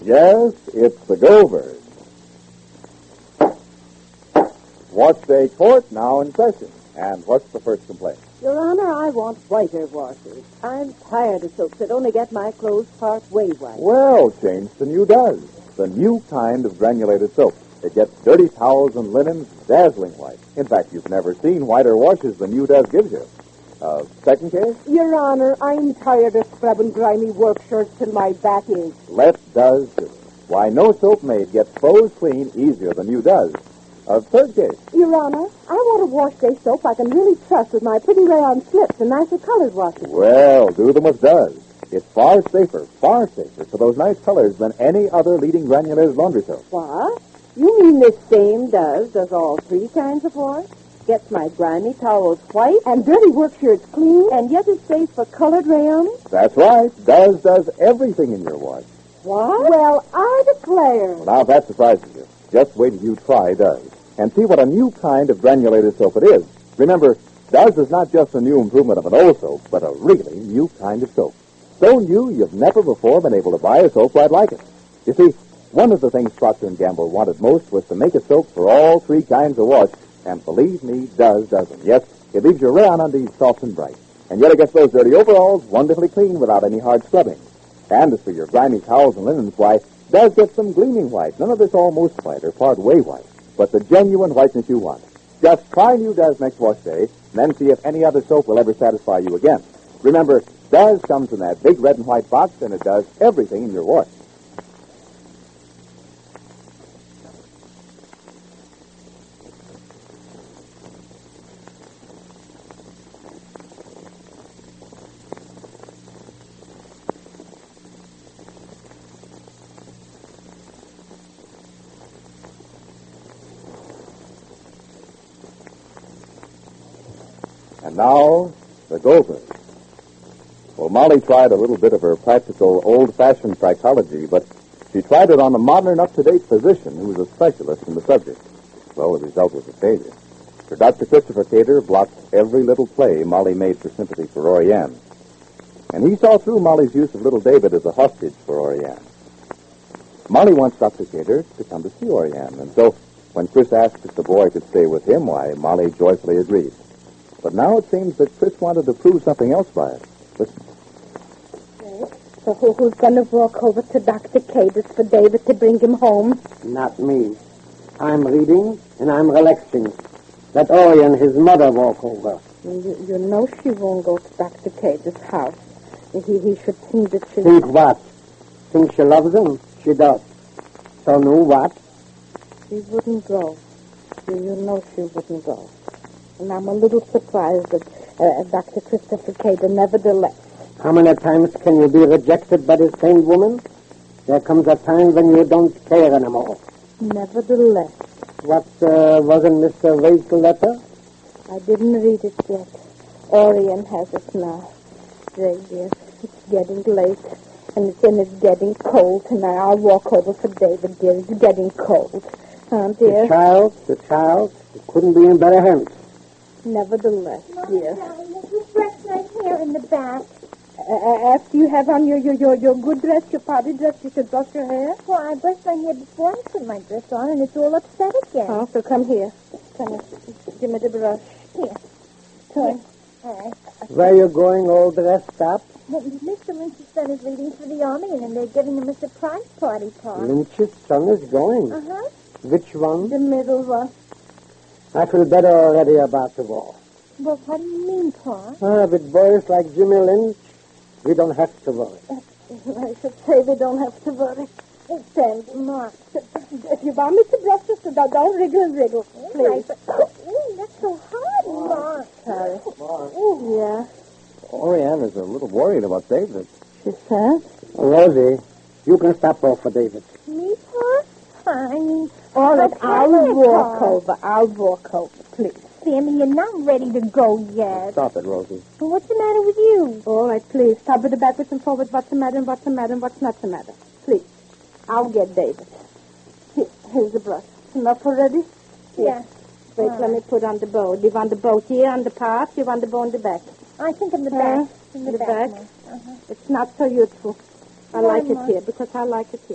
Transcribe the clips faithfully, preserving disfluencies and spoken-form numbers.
Yes, it's the Go-Bird. Wash Day Court now in session. And what's the first complaint? Your Honor, I want whiter washers. I'm tired of soaps that only get my clothes part way white. Well, change to New Does, the new kind of granulated soap. It gets dirty towels and linens dazzling white. In fact, you've never seen whiter washes than New Does gives you. Uh, second case? Your Honor, I'm tired of scrubbing grimy work shirts till my back aches. Let Does do it. Why, no soap made gets clothes clean easier than New Does. Uh, third case? Your Honor, I want a wash day soap I can really trust with my pretty rayon slips and nicer colored washes. Well, do them with Does. It's far safer, far safer for those nice colors than any other leading granulated laundry soap. What? You mean this same Does does all three kinds of wash? Gets my grimy towels white and dirty work shirts clean, and yet is safe for colored rayon? That's right. Does does everything in your wash. What? Well, I declare. Well, now, if that surprises you, just wait till you try Does and see what a new kind of granulated soap it is. Remember, Does is not just a new improvement of an old soap, but a really new kind of soap. So new, you've never before been able to buy a soap quite like it. You see, one of the things Procter and Gamble wanted most was to make a soap for all three kinds of wash. And believe me, Does doesn't. Yes, it leaves your rayon undies soft and bright. And yet it gets those dirty overalls wonderfully clean without any hard scrubbing. And as for your grimy towels and linens, why, Does get some gleaming white. None of this almost white or part way white, but the genuine whiteness you want. Just try New Does next wash day, and then see if any other soap will ever satisfy you again. Remember, Does comes in that big red and white box, and it does everything in your wash. And now, the Go-Bird. Well, Molly tried a little bit of her practical, old-fashioned psychology, but she tried it on a modern, up-to-date physician who was a specialist in the subject. Well, the result was a failure. For Doctor Christopher Cater blocked every little play Molly made for sympathy for Oriane. And he saw through Molly's use of little David as a hostage for Oriane. Molly wants Doctor Cater to come to see Oriane, and so when Chris asked if the boy could stay with him, why, Molly joyfully agreed. But now it seems that Chris wanted to prove something else by it. Listen. So who, who's going to walk over to Doctor Cadis for David to bring him home? Not me. I'm reading and I'm relaxing. Let Ori and his mother walk over. You, you know she won't go to Doctor Cadis' house. He, he should think that she... Think what? Think she loves him? She does. So no what? She wouldn't go. You, you know she wouldn't go. And I'm a little surprised that uh, Doctor Christopher Cater nevertheless. How many times can you be rejected by the same woman? There comes a time when you don't care anymore. Nevertheless. What uh, was in Mister Wade's letter? I didn't read it yet. Orion has it now. Ray, dear, it's getting late. And it's, and it's getting cold tonight. I'll walk over for David, dear. It's getting cold. Huh, dear? The child, the child, it couldn't be in better hands. Nevertheless, dear. This dress right here in the back. Uh, after you have on your, your, your, your good dress, your party dress, you should brush your hair? Well, I brushed my hair before I put my dress on, and it's all upset again. Oh, so come here. Come here. Give me the brush. Here. Come. All right. Where are you going all dressed up? Well, Mister Lynch's son is leaving for the army, and they're giving him a surprise party, Pa. Lynch's son is going. Uh-huh. Which one? The middle one. I feel better already about the war. Well, what do you mean, Pa? Ah, with boys like Jimmy Lynch, we don't have to worry. I should say we don't have to worry. Stand, Mark. if you want me to brush this, don't, don't wriggle and wriggle, please. Right, but, ooh, that's so hard, Mark. Sorry. Mark. Yeah. Oriane is a little worried about David. She says? Rosie, you can stop off for David. Me, Pa? I mean, All right, What's I'll happening, walk Pa? over. I'll walk over, please. Sammy, you're not ready to go yet. Stop it, Rosie. Well, what's the matter with you? All right, please. Stop with the backwards and forwards. What's the matter and what's the matter and what's not the matter? Please. I'll get David. Here, here's the brush. Enough already? Yeah. Wait, All let me right. put on the bow. Do you want the bow here on the part? Do you want the bow on the back? I think in the Huh? back. In the, The back. back? Ma. Uh-huh. It's not so useful. I Why, like it Ma? here because I like it here.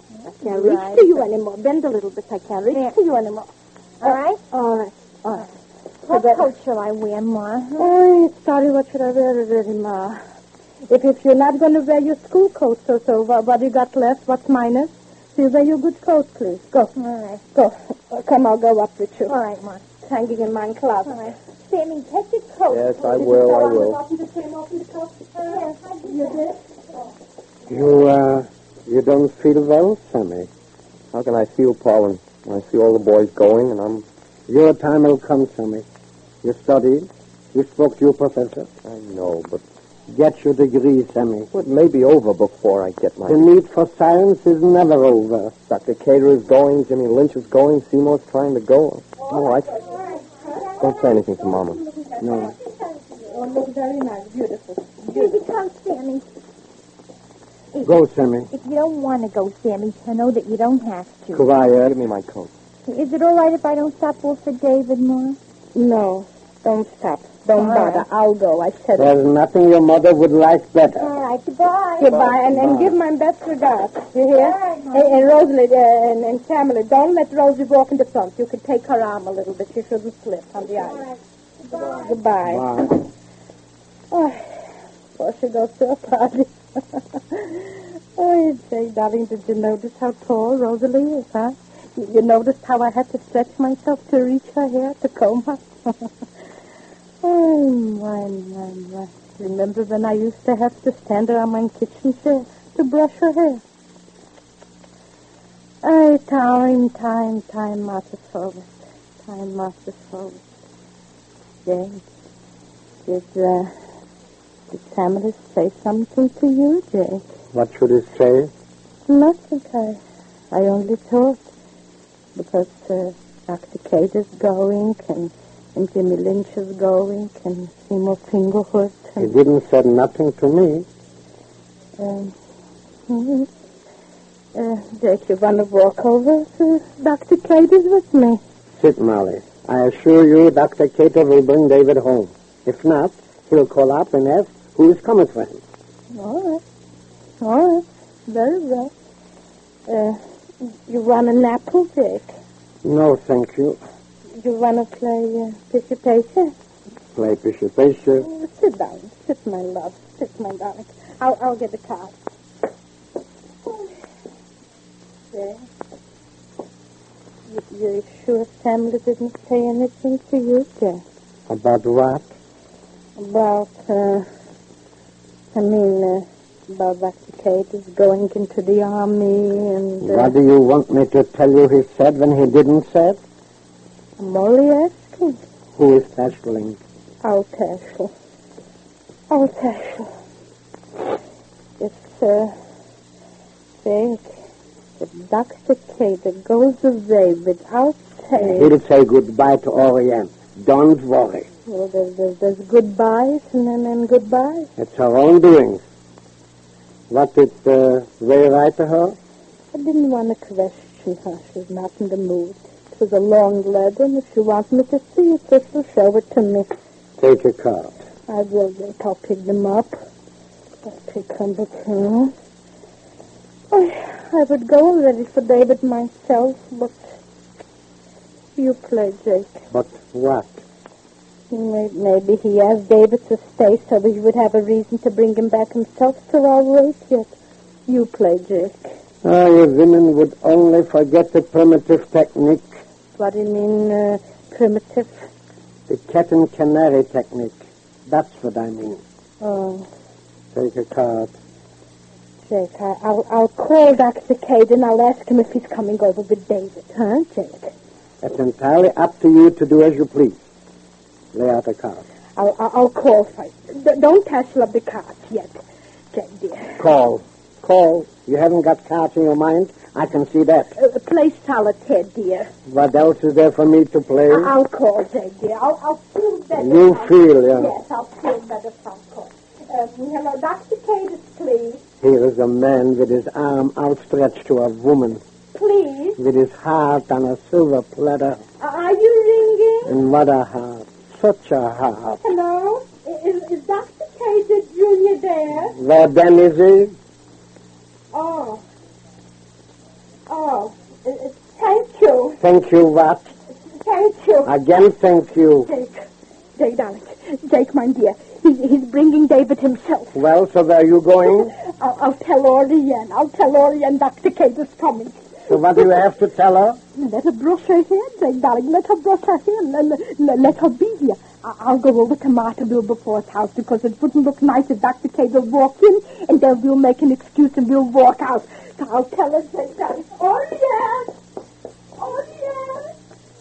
I can't reach Right. to you anymore. Bend a little bit. I can't reach There. to you anymore. All right? All right. All right. What better- coat shall I wear, Ma? Oh, sorry, what should I wear, really, Ma? If, if you're not going to wear your school coat, so, so what, what you got left? What's minus? So you wear your good coat, please. Go. All right. Go. Uh, come, I'll go up with you. All right, Ma. It's hanging in my closet. All right. Sammy, take your coat. Yes, I Did you will, throw I on the will. button that came off your coat? Yes, I did. You did? You, uh, you don't feel well, Sammy. How can I feel, Paul, when, when I see all the boys going and I'm... Your time will come, Sammy. You studied. You spoke to your professor. I know, but Get your degree, Sammy. it may be over before I get my... The need for science is never over. Doctor Cater is going, Jimmy Lynch is going, Seymour's trying to go. No, I... Don't say anything to Mama. No. Oh, look very nice. Beautiful. Here he comes, Sammy. Go, Sammy. If you don't want to go, Sammy, to know that you don't have to. Quiet. Give me my coat. Is it all right if I don't stop off for David, Ma? No, don't stop. Don't All bother. right. I'll go. I said it. There's nothing your mother would like better. All right, goodbye. Goodbye, and, and give my best regards. You hear? And, and Rosalie uh, and, and Pamela, don't let Rosie walk in the front. You could take her arm a little bit. She shouldn't slip on the ice. Goodbye. Bye. Oh, before she goes to a party. Oh, Jay, darling, did you notice how tall Rosalie is, huh? You, you noticed how I had to stretch myself to reach her hair, to comb her? Oh, my, my, my. Remember when I used to have to stand her on my kitchen chair to brush her hair? Oh, time, time, time marches forward. Time marches forward. Jay, did, uh, did Pamela say something to you, Jay? What should he say? Nothing. I, I only thought because uh, Doctor Kate is going and, and Jimmy Lynch is going and Seymour Fingerhood He and... didn't say nothing to me. Um, mm, uh, Jake, you want to walk over? Uh, Doctor Kate is with me. Sit, Molly. I assure you Doctor Cater will bring David home. If not, he'll call up and ask who is coming for him. All right. All right. Very well. Uh, you want an apple, Jake? No, thank you. You want to play uh, Fisher Pacer? Play Fisher Pacer. Oh, sit down. Sit, my love. Sit, my darling. I'll, I'll get the card. There. You, you're sure Pamela didn't say anything to you, Jack? About what? About, uh, I mean, uh, about Doctor Kate is going into the army and... Uh, What do you want me to tell you he said when he didn't say it? I'm only asking. Who is Tashling? I'll tassel. I'll tassel. If, uh, Jake, if Doctor Kate goes away without saying... He'll say goodbye to Orion. Don't worry. Well, there's, there's, there's goodbyes and then and goodbyes. It's her own doings. What did uh, Ray write to her? I didn't want to question her. She's not in the mood. It was a long letter, and if she wants me to see it, just will show it to me. Take a card. I will wait. I'll pick them up. I'll pick number two. I, I would go already for David myself, but you play, Jake. But what? Maybe, maybe he asked David to stay so he would have a reason to bring him back himself, so I'll wait yet. You play, Jake. Ah, you women would only forget the primitive technique, What do you mean, uh, primitive? the cat and canary technique. That's what I mean. Oh, Take a card. Jake, I, I'll, I'll call Doctor Cade and I'll ask him if he's coming over with David. Huh, Jake? It's entirely up to you to do as you please. Lay out a card. I'll, I'll, I'll call first. D- don't tassel up the cards yet, Jake, dear. Call. Call. You haven't got cards in your mind? I can see that. Uh, play solitaire, dear. What else is there for me to play? I- I'll call, Jake, dear. I'll, I'll feel better. You from- feel, yeah. Yes, I'll feel better from call. Uh, hello, Doctor Cade, please. Here is a man with his arm outstretched to a woman, Please. with his heart on a silver platter. Uh, are you ringing? And what a heart. Such a heart. Hello? Is, is Doctor Cade Junior there? Where then is he? Oh. Thank you, Wat. Thank you. Again, thank you. Jake. Jake, darling. Jake, my dear. He's, he's bringing David himself. Well, so where are you going? I'll, I'll tell Oriane. I'll tell Oriane Doctor Kate is coming. So what do you have to tell her? Let her brush her hair, Jake, darling. Let her brush her hair. Let, let, let her be here. I- I'll go over to Martaville before his house because it wouldn't look nice if Doctor Kate will walk in and then we'll make an excuse and we'll walk out. So I'll tell her, Jake, darling. Oriane! Oriane!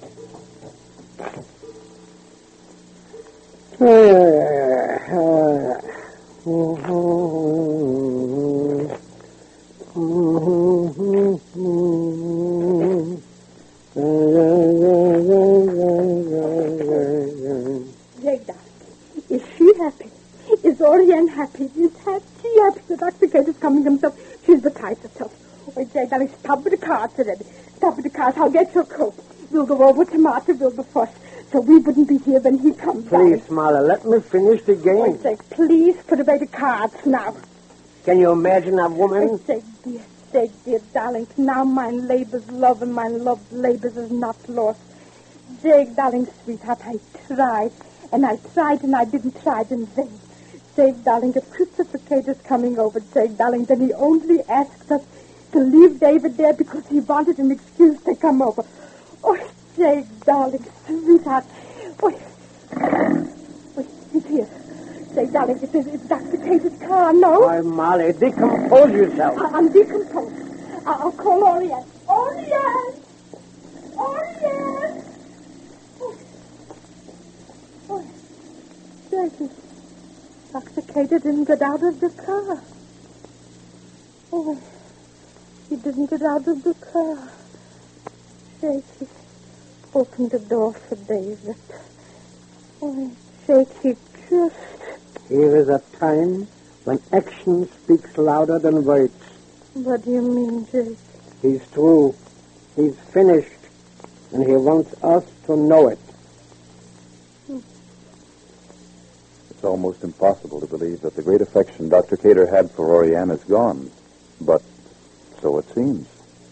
Jake, darling, is she happy? Is Oriane happy? Is ha- she happy that Doctor Kate is coming himself? She's beside herself. Oh, Jake, darling, stop with the cars already. Stop with the cars. I'll get your coat. We'll go over to Martaville before, so we wouldn't be here when he comes. Please, Marla, let me finish the game. Oh, Jake, please put away the cards now. Can you imagine a woman? Oh, Jake, dear, Jake, dear, darling, now my labor's love and my love's labors is not lost. Jake, darling, sweetheart, I tried, and I tried, and I didn't try in vain. Jake, darling, if Christopher Kate is coming over, Jake, darling, then he only asks us to leave David there because he wanted an excuse to come over. Oh, Jake, darling, sweetheart. Oh, oh he's here. Jake, darling, it's, it's Doctor Kate's car, no? Why, Molly, decompose yourself. I, I'm decomposed. I, I'll call Oriane. Oriane! Oriane! Oh, oh, Jake, Doctor Kate didn't get out of the car. Oh, he didn't get out of the car. Jake, he opened the door for David. Oh, Jake, he just... Here is a time when action speaks louder than words. What do you mean, Jake? He's through. He's finished. And he wants us to know it. It's almost impossible to believe that the great affection Doctor Cater had for Oriane is gone. But so it seems.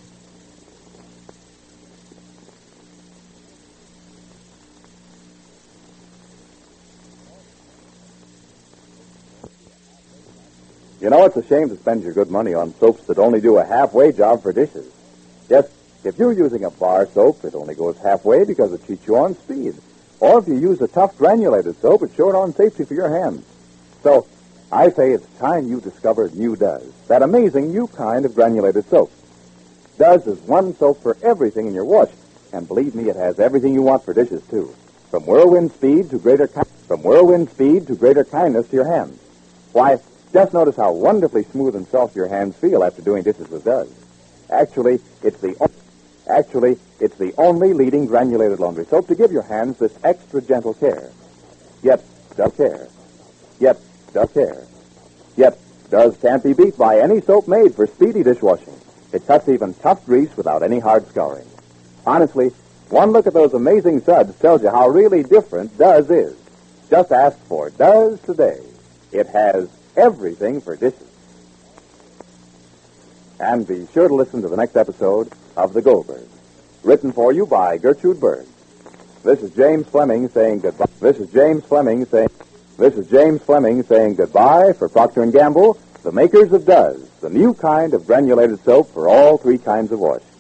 You know, it's a shame to spend your good money on soaps that only do a halfway job for dishes. Yes, if you're using a bar soap, it only goes halfway because it cheats you on speed. Or if you use a tough granulated soap, it's short on safety for your hands. So, I say it's time you discovered New Does, that amazing new kind of granulated soap. Does is one soap for everything in your wash, and believe me, it has everything you want for dishes, too. From whirlwind speed to greater ki- from whirlwind speed to greater kindness to your hands. Why, just notice how wonderfully smooth and soft your hands feel after doing dishes with Does. Actually, it's the o- actually it's the only leading granulated laundry soap to give your hands this extra gentle care. Yet, Does care. Yet, Does care. Yet, Does can't be beat by any soap made for speedy dishwashing. It cuts even tough grease without any hard scouring. Honestly, one look at those amazing suds tells you how really different Does is. Just ask for Does today. It has everything for dishes. And be sure to listen to the next episode of The Goldberg, written for you by Gertrude Berg. This is James Fleming saying goodbye. This is James Fleming saying. This is James Fleming saying goodbye for Procter and Gamble, the makers of Does, the new kind of granulated soap for all three kinds of wash.